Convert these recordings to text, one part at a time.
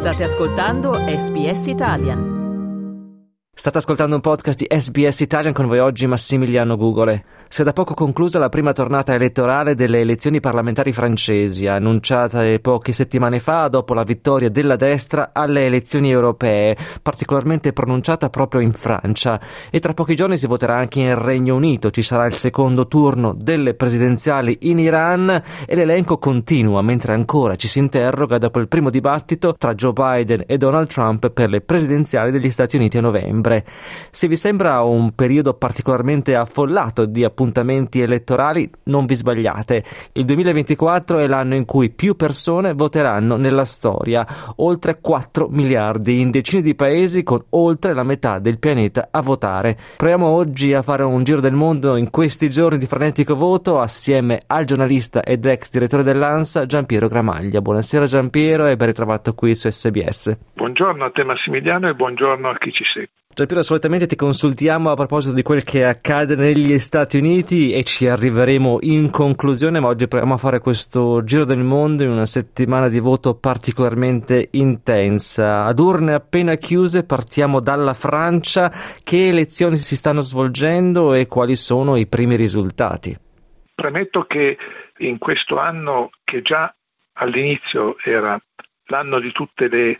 State ascoltando SBS Italian. State ascoltando un podcast di SBS Italian, con voi oggi Massimiliano Gugole. Si è da poco conclusa la prima tornata elettorale delle elezioni parlamentari francesi, annunciate poche settimane fa dopo la vittoria della destra alle elezioni europee, particolarmente pronunciata proprio in Francia. E tra pochi giorni si voterà anche in Regno Unito, ci sarà il secondo turno delle presidenziali in Iran e l'elenco continua, mentre ancora ci si interroga dopo il primo dibattito tra Joe Biden e Donald Trump per le presidenziali degli Stati Uniti a novembre. Se vi sembra un periodo particolarmente affollato di appuntamenti elettorali, non vi sbagliate. Il 2024 è l'anno in cui più persone voteranno nella storia, oltre 4 miliardi in decine di paesi, con oltre la metà del pianeta a votare. Proviamo oggi a fare un giro del mondo in questi giorni di frenetico voto assieme al giornalista ed ex direttore dell'ANSA Giampiero Gramaglia. Buonasera Giampiero e ben ritrovato qui su SBS. Buongiorno a te Massimiliano e buongiorno a chi ci segue. Giampiero, solitamente ti consultiamo a proposito di quel che accade negli Stati Uniti e ci arriveremo in conclusione, ma oggi proviamo a fare questo giro del mondo in una settimana di voto particolarmente intensa. Ad urne appena chiuse partiamo dalla Francia. Che elezioni si stanno svolgendo e quali sono i primi risultati? Premetto che in questo anno, che già all'inizio era l'anno di tutte le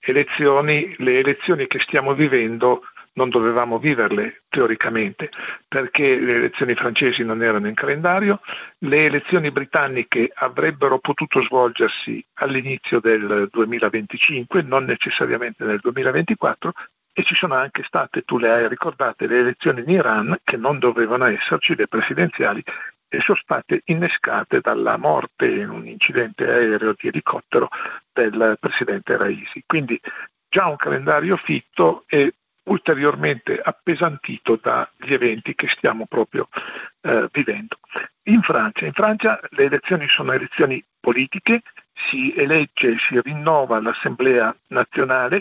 elezioni che stiamo vivendo non dovevamo viverle teoricamente, perché le elezioni francesi non erano in calendario, le elezioni britanniche avrebbero potuto svolgersi all'inizio del 2025, non necessariamente nel 2024, e ci sono anche state, tu le hai ricordate, le elezioni in Iran che non dovevano esserci, le presidenziali, e sono state innescate dalla morte in un incidente aereo di elicottero del presidente Raisi. Quindi già un calendario fitto e ulteriormente appesantito dagli eventi che stiamo proprio vivendo. In Francia le elezioni sono elezioni politiche, si elegge, si rinnova l'Assemblea nazionale,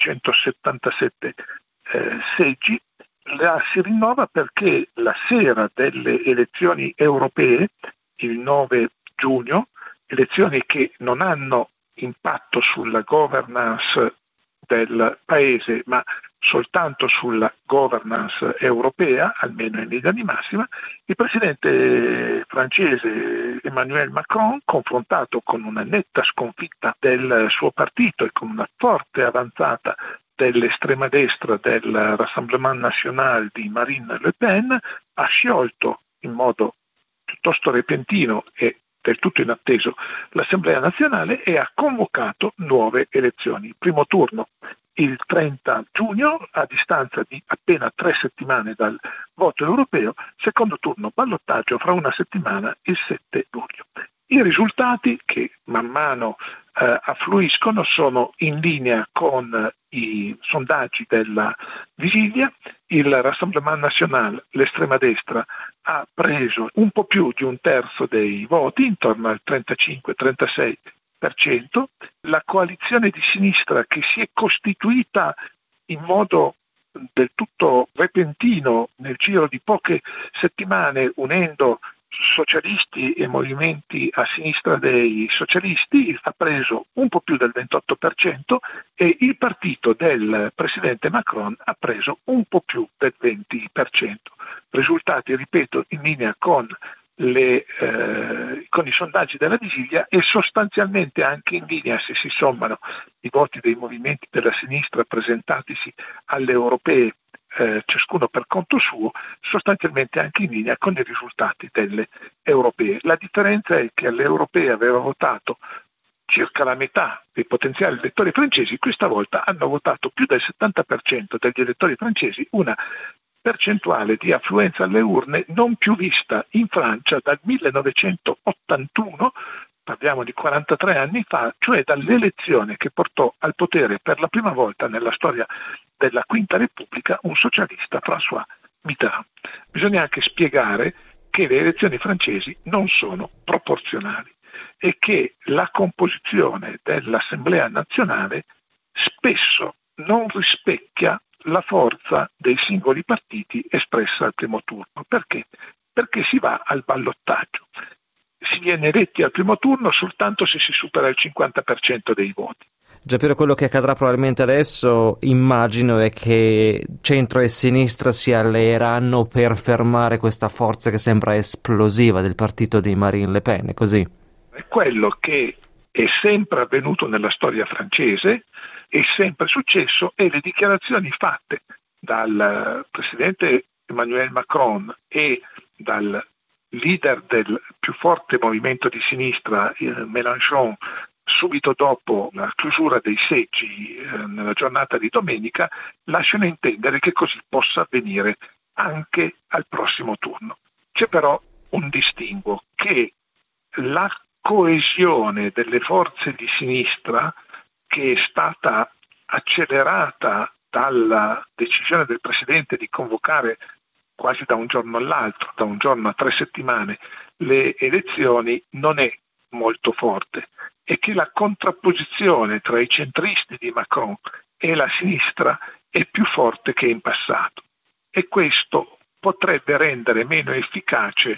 577 seggi. La si rinnova perché la sera delle elezioni europee, il 9 giugno, elezioni che non hanno impatto sulla governance del paese, ma soltanto sulla governance europea, almeno in linea di massima, il presidente francese Emmanuel Macron, confrontato con una netta sconfitta del suo partito e con una forte avanzata dell'estrema destra del Rassemblement National di Marine Le Pen, ha sciolto in modo piuttosto repentino e del tutto inatteso l'Assemblea nazionale e ha convocato nuove elezioni. Primo turno il 30 giugno, a distanza di appena 3 settimane dal voto europeo, secondo turno ballottaggio fra una settimana, il 7 luglio. I risultati, che man mano affluiscono, sono in linea con i sondaggi della vigilia. Il Rassemblement National, l'estrema destra, ha preso un po' più di un terzo dei voti, intorno al 35-36%. La coalizione di sinistra, che si è costituita in modo del tutto repentino nel giro di poche settimane, unendo socialisti e movimenti a sinistra dei socialisti, ha preso un po' più del 28% e il partito del presidente Macron ha preso un po' più del 20%. Risultati, ripeto, in linea con i sondaggi della vigilia e sostanzialmente anche in linea, se si sommano i voti dei movimenti della sinistra presentatisi alle europee, ciascuno per conto suo, sostanzialmente anche in linea con i risultati delle europee. La differenza è che alle europee aveva votato circa la metà dei potenziali elettori francesi, questa volta hanno votato più del 70% degli elettori francesi, una percentuale di affluenza alle urne non più vista in Francia dal 1981, parliamo di 43 anni fa, cioè dall'elezione che portò al potere per la prima volta nella storia della Quinta Repubblica un socialista, François Mitterrand. Bisogna anche spiegare che le elezioni francesi non sono proporzionali e che la composizione dell'Assemblea nazionale spesso non rispecchia la forza dei singoli partiti espressa al primo turno. Perché? Perché si va al ballottaggio. Si viene eletti al primo turno soltanto se si supera il 50% dei voti. Giampiero, quello che accadrà probabilmente adesso, immagino, è che centro e sinistra si alleeranno per fermare questa forza che sembra esplosiva del partito di Marine Le Pen, è così? È quello che è sempre avvenuto nella storia francese, è sempre successo, e le dichiarazioni fatte dal presidente Emmanuel Macron e dal leader del più forte movimento di sinistra, Mélenchon, subito dopo la chiusura dei seggi nella giornata di domenica, lasciano intendere che così possa avvenire anche al prossimo turno. C'è però un distinguo, che la coesione delle forze di sinistra, che è stata accelerata dalla decisione del Presidente di convocare quasi da un giorno all'altro, da un giorno a 3 settimane, le elezioni, non è molto forte, e che la contrapposizione tra i centristi di Macron e la sinistra è più forte che in passato, e questo potrebbe rendere meno efficace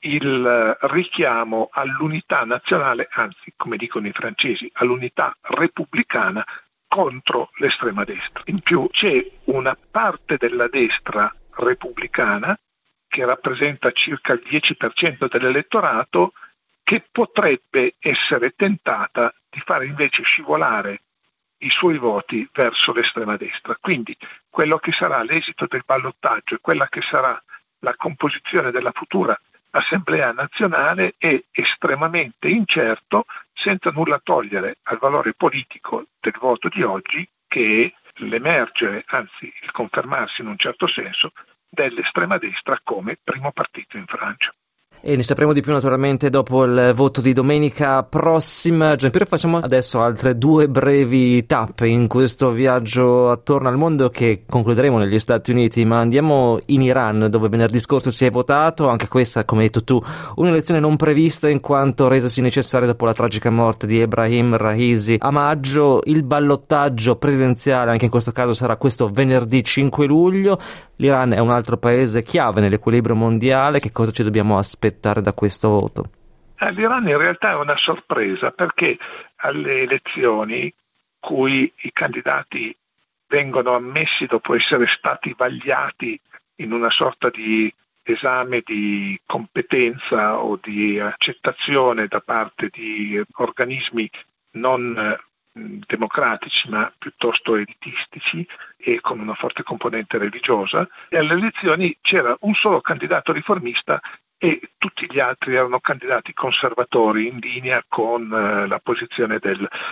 il richiamo all'unità nazionale, anzi, come dicono i francesi, all'unità repubblicana contro l'estrema destra. In più c'è una parte della destra repubblicana, che rappresenta circa il 10% dell'elettorato, che potrebbe essere tentata di fare invece scivolare i suoi voti verso l'estrema destra. Quindi quello che sarà l'esito del ballottaggio e quella che sarà la composizione della futura Assemblea nazionale è estremamente incerto, senza nulla togliere al valore politico del voto di oggi, che è l'emergere, anzi il confermarsi in un certo senso, dell'estrema destra come primo partito in Francia. E ne sapremo di più naturalmente dopo il voto di domenica prossima. Giampiero, facciamo adesso altre 2 brevi tappe in questo viaggio attorno al mondo che concluderemo negli Stati Uniti, ma andiamo in Iran, dove venerdì scorso si è votato, anche questa, come hai detto tu, un'elezione non prevista in quanto resasi necessaria dopo la tragica morte di Ebrahim Raisi. A maggio il ballottaggio presidenziale, anche in questo caso sarà questo venerdì 5 luglio. L'Iran è un altro paese chiave nell'equilibrio mondiale. Che cosa ci dobbiamo aspettare da questo voto? L'Iran in realtà è una sorpresa, perché alle elezioni, cui i candidati vengono ammessi dopo essere stati vagliati in una sorta di esame di competenza o di accettazione da parte di organismi non democratici ma piuttosto elitistici e con una forte componente religiosa, e alle elezioni c'era un solo candidato riformista e tutti gli altri erano candidati conservatori, in linea con la posizione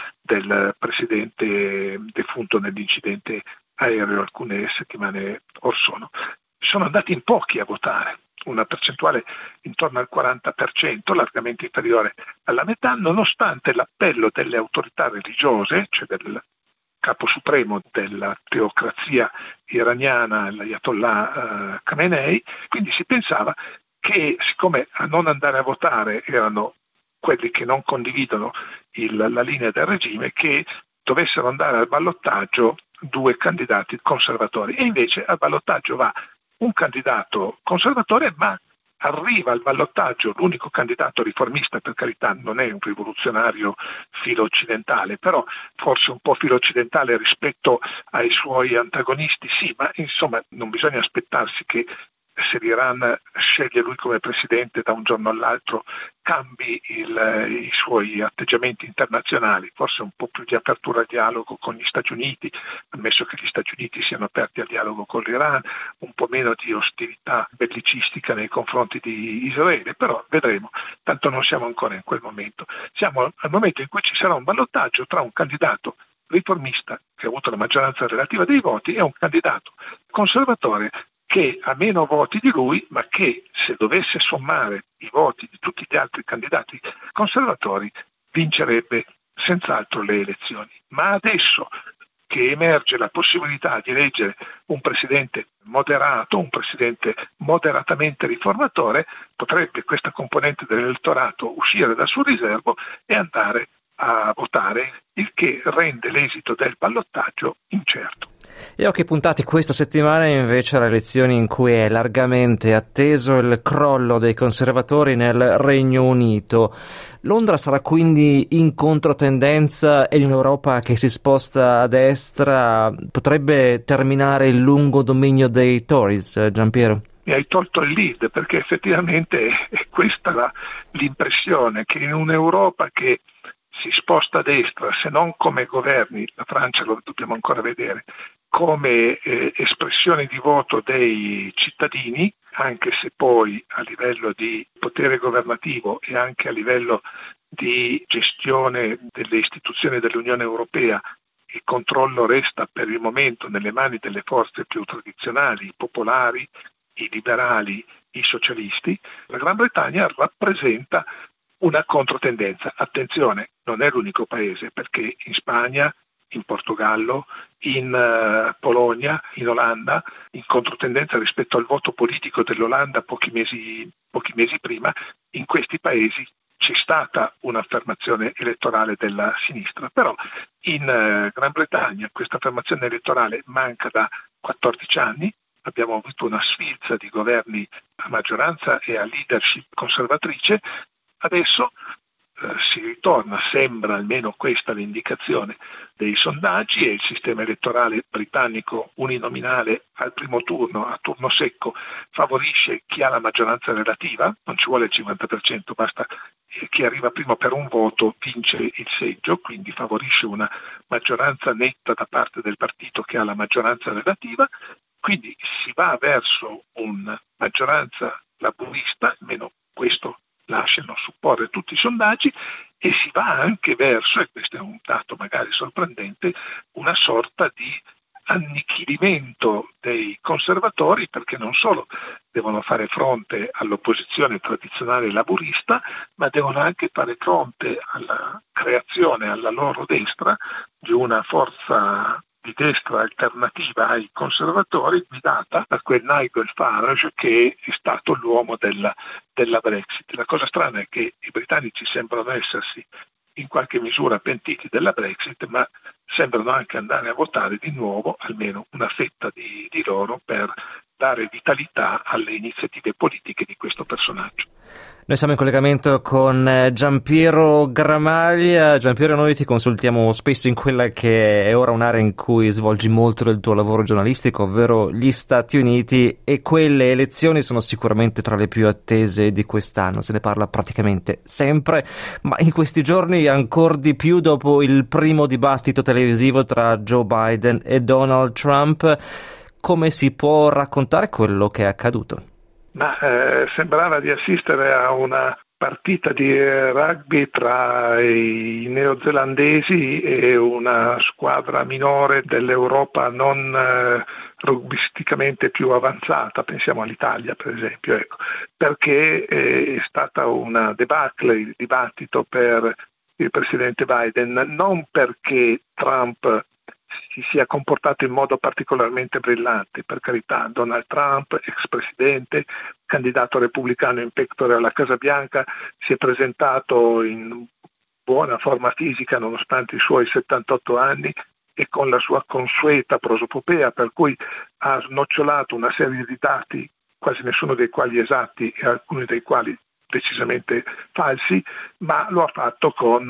del presidente defunto nell'incidente aereo alcune settimane or sono. Sono andati in pochi a votare, una percentuale intorno al 40%, largamente inferiore alla metà, nonostante l'appello delle autorità religiose, cioè del capo supremo della teocrazia iraniana, l'Ayatollah Khamenei. Quindi si pensava che, siccome a non andare a votare erano quelli che non condividono la linea del regime, che dovessero andare al ballottaggio 2 candidati conservatori, e invece al ballottaggio va un candidato conservatore, ma arriva al ballottaggio l'unico candidato riformista, per carità non è un rivoluzionario filo occidentale, però forse un po' filo occidentale rispetto ai suoi antagonisti, sì, ma insomma non bisogna aspettarsi che, se l'Iran sceglie lui come presidente, da un giorno all'altro cambi i suoi atteggiamenti internazionali, forse un po' più di apertura al dialogo con gli Stati Uniti, ammesso che gli Stati Uniti siano aperti al dialogo con l'Iran, un po' meno di ostilità bellicistica nei confronti di Israele, però vedremo, tanto non siamo ancora in quel momento. Siamo al momento in cui ci sarà un ballottaggio tra un candidato riformista, che ha avuto la maggioranza relativa dei voti, e un candidato conservatore che ha meno voti di lui, ma che, se dovesse sommare i voti di tutti gli altri candidati conservatori, vincerebbe senz'altro le elezioni. Ma adesso che emerge la possibilità di eleggere un presidente moderato, un presidente moderatamente riformatore, potrebbe questa componente dell'elettorato uscire dal suo riservo e andare a votare, il che rende l'esito del ballottaggio incerto. E occhi puntati questa settimana invece alle elezioni in cui è largamente atteso il crollo dei conservatori nel Regno Unito. Londra sarà quindi in controtendenza e in Europa che si sposta a destra potrebbe terminare il lungo dominio dei Tories, Giampiero? Mi hai tolto il lead, perché effettivamente è questa l'impressione, che in un'Europa che si sposta a destra, se non come governi, la Francia lo dobbiamo ancora vedere, come espressione di voto dei cittadini, anche se poi a livello di potere governativo e anche a livello di gestione delle istituzioni dell'Unione Europea, il controllo resta per il momento nelle mani delle forze più tradizionali, i popolari, i liberali, i socialisti. La Gran Bretagna rappresenta una controtendenza. Attenzione, non è l'unico paese, perché in Spagna, in Portogallo, in Polonia, in Olanda, in controtendenza rispetto al voto politico dell'Olanda pochi mesi prima, in questi paesi c'è stata un'affermazione elettorale della sinistra, però in Gran Bretagna questa affermazione elettorale manca da 14 anni, abbiamo avuto una sfilza di governi a maggioranza e a leadership conservatrice. Adesso si ritorna, sembra almeno questa l'indicazione dei sondaggi, e il sistema elettorale britannico uninominale al primo turno, a turno secco, favorisce chi ha la maggioranza relativa, non ci vuole il 50%, basta chi arriva primo per un voto vince il seggio, quindi favorisce una maggioranza netta da parte del partito che ha la maggioranza relativa, quindi si va verso una maggioranza laburista, almeno questo lasciano supporre tutti i sondaggi, e si va anche verso, e questo è un dato magari sorprendente, una sorta di annichilimento dei conservatori, perché non solo devono fare fronte all'opposizione tradizionale laburista, ma devono anche fare fronte alla creazione, alla loro destra, di una forza di destra alternativa ai conservatori, guidata da quel Nigel Farage che è stato l'uomo della Brexit. La cosa strana è che i britannici sembrano essersi in qualche misura pentiti della Brexit, ma sembrano anche andare a votare di nuovo, almeno una fetta di loro, per dare vitalità alle iniziative politiche di questo personaggio. Noi siamo in collegamento con Giampiero Gramaglia. Giampiero, noi ti consultiamo spesso in quella che è ora un'area in cui svolgi molto del tuo lavoro giornalistico, ovvero gli Stati Uniti, e quelle elezioni sono sicuramente tra le più attese di quest'anno. Se ne parla praticamente sempre, ma in questi giorni ancora di più dopo il primo dibattito televisivo tra Joe Biden e Donald Trump. Come si può raccontare quello che è accaduto? Ma sembrava di assistere a una partita di rugby tra i neozelandesi e una squadra minore dell'Europa non rugbisticamente più avanzata, pensiamo all'Italia per esempio, ecco, perché è stata una debacle il dibattito per il presidente Biden, non perché Trump si sia comportato in modo particolarmente brillante, per carità. Donald Trump, ex presidente, candidato repubblicano in pectore alla Casa Bianca, si è presentato in buona forma fisica nonostante i suoi 78 anni e con la sua consueta prosopopea, per cui ha snocciolato una serie di dati, quasi nessuno dei quali esatti e alcuni dei quali decisamente falsi, ma lo ha fatto con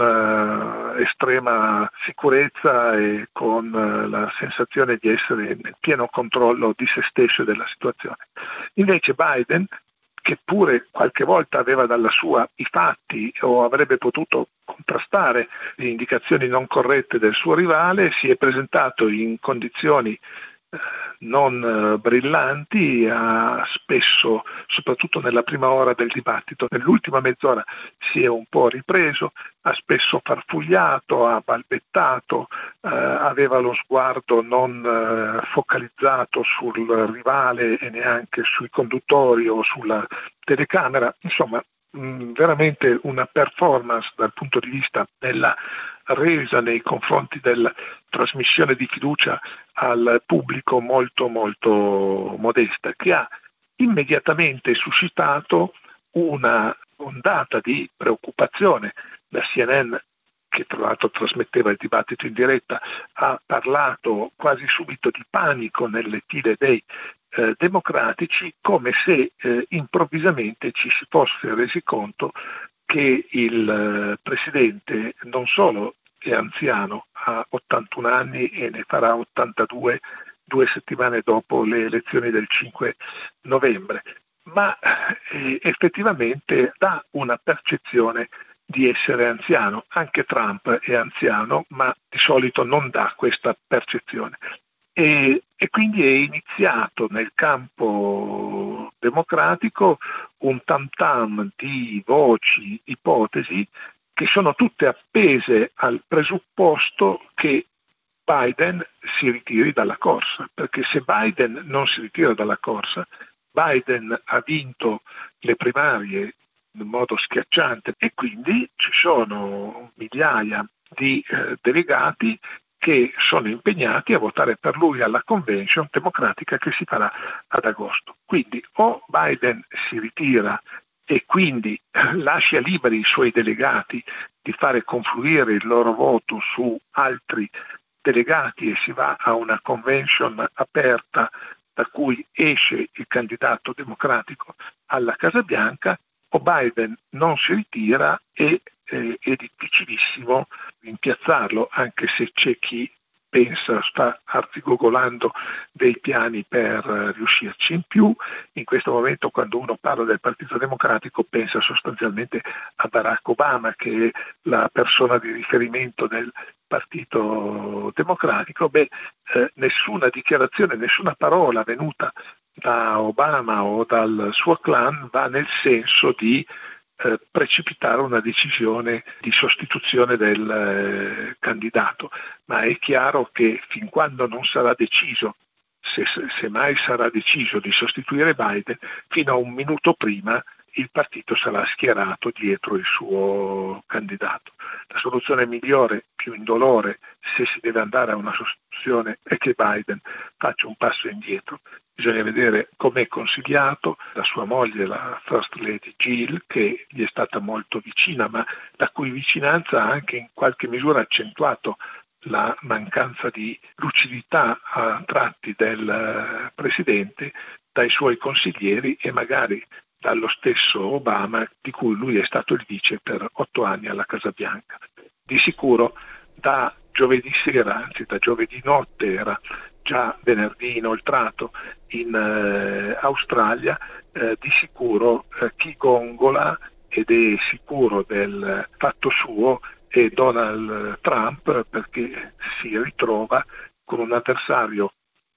estrema sicurezza e con la sensazione di essere nel pieno controllo di se stesso e della situazione. Invece Biden, che pure qualche volta aveva dalla sua i fatti o avrebbe potuto contrastare le indicazioni non corrette del suo rivale, si è presentato in condizioni non brillanti, ha spesso, soprattutto nella prima ora del dibattito, nell'ultima mezz'ora si è un po' ripreso, ha spesso farfugliato, ha balbettato, aveva lo sguardo non focalizzato sul rivale e neanche sui conduttori o sulla telecamera, insomma veramente una performance dal punto di vista della resa nei confronti della trasmissione di fiducia al pubblico molto molto modesta, che ha immediatamente suscitato una ondata di preoccupazione da CNN, che tra l'altro trasmetteva il dibattito in diretta, ha parlato quasi subito di panico nelle file dei democratici, come se improvvisamente ci si fosse resi conto che il presidente non solo è anziano, ha 81 anni e ne farà 82 2 settimane dopo le elezioni del 5 novembre, ma effettivamente dà una percezione di essere anziano. Anche Trump è anziano, ma di solito non dà questa percezione. E quindi è iniziato nel campo democratico un tam-tam di voci, ipotesi, che sono tutte appese al presupposto che Biden si ritiri dalla corsa, perché se Biden non si ritira dalla corsa, Biden ha vinto le primarie in modo schiacciante e quindi ci sono migliaia di delegati che sono impegnati a votare per lui alla convention democratica che si farà ad agosto. Quindi o Biden si ritira e quindi lascia liberi i suoi delegati di fare confluire il loro voto su altri delegati e si va a una convention aperta da cui esce il candidato democratico alla Casa Bianca, o Biden non si ritira e è difficilissimo rimpiazzarlo, anche se c'è chi sta arzigogolando dei piani per riuscirci. In più, in questo momento, quando uno parla del Partito Democratico, pensa sostanzialmente a Barack Obama, che è la persona di riferimento del Partito Democratico. Nessuna dichiarazione, nessuna parola venuta da Obama o dal suo clan va nel senso di precipitare una decisione di sostituzione del candidato, ma è chiaro che fin quando non sarà deciso, se mai sarà deciso di sostituire Biden, fino a un minuto prima il partito sarà schierato dietro il suo candidato. La soluzione migliore, più indolore, se si deve andare a una sostituzione, è che Biden faccia un passo indietro. Bisogna vedere come è consigliato da sua moglie, la First Lady Jill, che gli è stata molto vicina, ma la cui vicinanza ha anche in qualche misura accentuato la mancanza di lucidità a tratti del presidente dai suoi consiglieri e magari dallo stesso Obama, di cui lui è stato il vice per 8 anni alla Casa Bianca. Di sicuro da giovedì sera, anzi da giovedì notte, era già venerdì inoltrato in Australia, di sicuro chi gongola ed è sicuro del fatto suo è Donald Trump, perché si ritrova con un avversario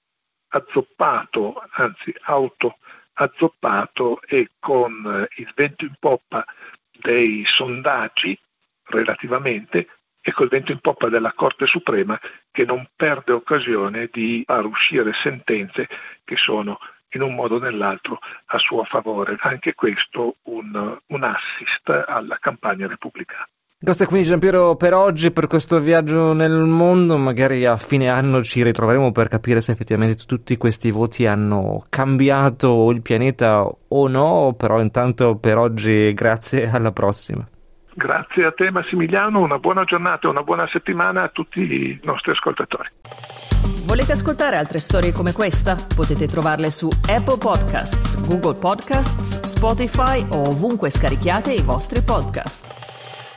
azzoppato, anzi autoazzoppato, e con il vento in poppa dei sondaggi relativamente e col vento in poppa della Corte Suprema, che non perde occasione di far uscire sentenze che sono in un modo o nell'altro a suo favore. Anche questo un assist alla campagna repubblicana. Grazie quindi Giampiero per oggi, per questo viaggio nel mondo. Magari a fine anno ci ritroveremo per capire se effettivamente tutti questi voti hanno cambiato il pianeta o no, però intanto per oggi grazie, alla prossima. Grazie a te Massimiliano, una buona giornata e una buona settimana a tutti i nostri ascoltatori. Volete ascoltare altre storie come questa? Potete trovarle su Apple Podcasts, Google Podcasts, Spotify o ovunque scarichiate i vostri podcast.